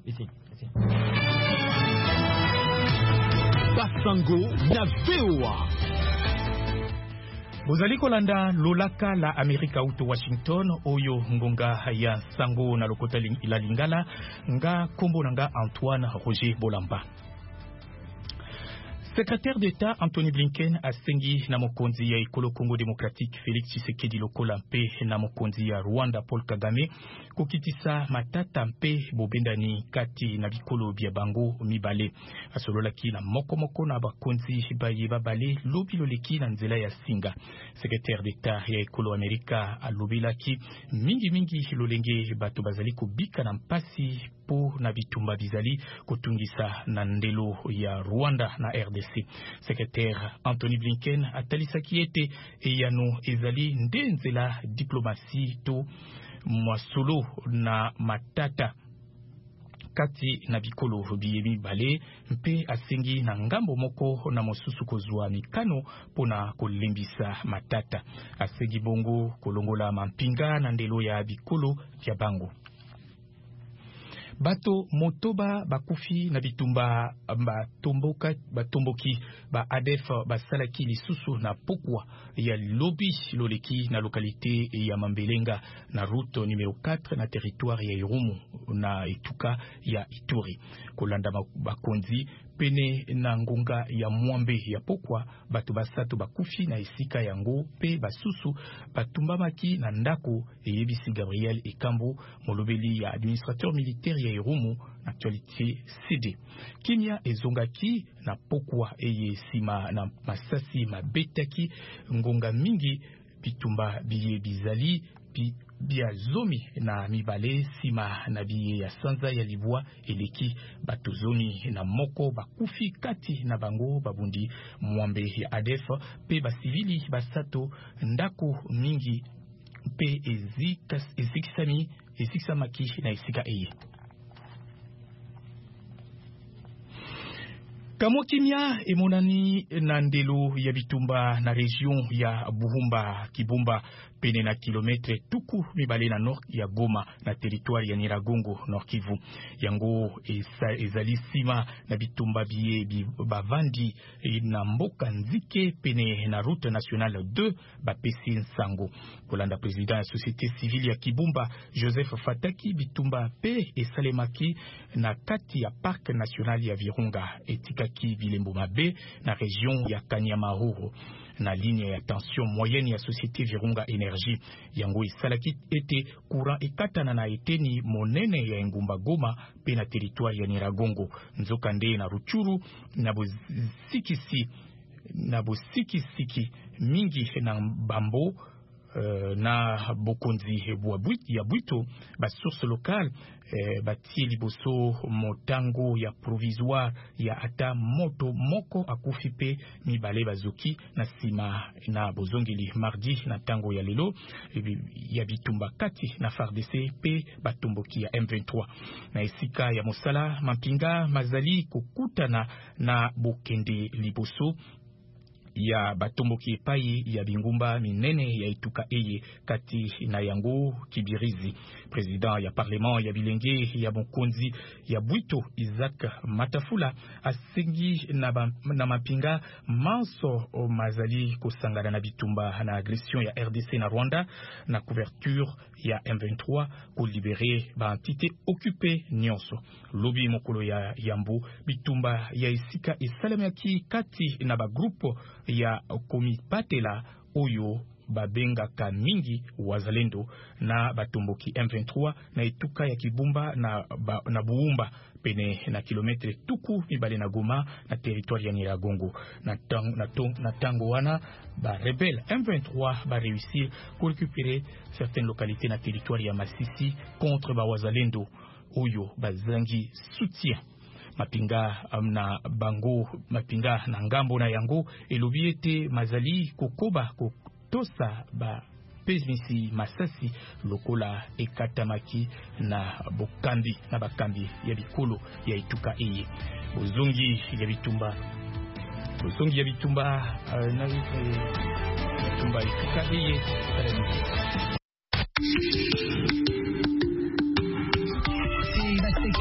Ici. Basango na VOA. Bozali kolanda lolaka la Amerika uto Washington oyo ngonga ya sango na lokota la lingala nga kombo nga Antoine Roger Bolamba. Secrétaire d'État Anthony Blinken asengi na mokonzi ya ekolo Congo démocratique Félix Tshisekedi lokola mpe na mokonzi ya Rwanda Paul Kagame kokitisa matata mpe bobendani kati na bikolo bya bango mibale. Asololaki na moko na bakonzi baye babale lobi loleki na nzela ya singa. Secrétaire d'État ya ekolo Amerika alobelaki mingi lolenge bato bazali kobika na mpasi po na bitumba bizali kotungisa na ndelo ya Rwanda na RDC. Secrétaire Anthony Blinken atalisaki ete eyano ezali ndenzela diplomasi to mwasolo na matata kati na bikolo biyemi bale mpe asengi na ngambo moko na mosusu kozwa mikano pona kolembisa matata. Asengi bongo kolongola mampinga na ndelo ya bikolo ya bango. Bato motoba bakufi na bitumba batomboki ba ADF basalaki lisusu na pokwa ya lobi loleki na lokalite ya Mambelenga na route numéro 4 na territoire ya Irumu na etuka ya Ituri. Kolanda bakonzi pene na ngonga ya Mwambe ya pokwa bato basatu bakufi na esika yango pe basusu batumbamaki na ndako eyebisi Gabriel Ekambo molobeli ya administrateur militaire ya Irumu na actualité CD. Kimia ezongaki na pokwa eye sima na masasi mabetaki ngonga mingi bitumba biye bizali bia zomi na mibale sima na biye ya sanza ya libwa eleki batozoni na moko bakufi kati na bango babundi Mwambe ya ADF pe basivili basato ndako mingi pe ezikisamaki na esika eye. Kamokimia emonani na ndelo ya bitumba na region ya Buhumba Kibumba pene na kilometre tuku mibale na nord ya Goma na territoire ya Nyiragongo Nord Kivu. Yango ezali sima na bitumba biye bavandi na mboka nzike pene na route nationale 2 bapesi nsango. Kolanda président ya société civile ya Kibumba Joseph Fataki bitumba pe esalemaki na kati ya parc national ya Virunga etikaki bilembo mabe na région ya Kanyamahoro na ligne ya tension moyenne ya société Virunga Énergie. Yango isalaki ete courant ekatana na eteni monene ya Ngumba Goma pe na territoire ya Nyiragongo nzokande na Ruchuru na bosikisiki mingi na Bambo na bokonzi ya Bwito ba source locale batie liboso motango ya provisoire ya ata moto moko akufi pe mibale bazoki na sima na bozongeli mardi na tango ya lelo ya bitumba kati na FARDC pe batomboki ya M23 na esika ya mosala mampinga mazali kokutana na bokende liboso ya batomboki epai ya bingumba minene ya etuka eye kati na yango Kibirizi. Président ya parlement ya bilenge ya mokonzi ya Bwito Isaac Matafula asengi na mapinga manso mazali kosangana na bitumba na agression ya RDC na Rwanda na couverture ya M23 ko libérer ba entité occupée nyonso. Lobi mokolo ya Yambu bitumba ya esika esalemaki kati na ba groupe ya Komipatela oyo babengaka mingi wazalendo na batomboki M23 na etuka ya Kibumba na Buumba pene na kilometre tuku mibale na Goma na territoire ya Nyiragongo na tango wana ba rebelle M23 ba réussir pour récupérer certaines localités na territoire ya Masisi contre ba wazalendo oyo bazangi soutien. Mapinga na bango mapinga na ngambo na yango elobi ete mazali kokoba kotosa ba pesmisi masasi lokola ekatamaki na bokambi na bakambi ya bikolo ya ituka eye bozongi ya bitumba na bitumba ituka eye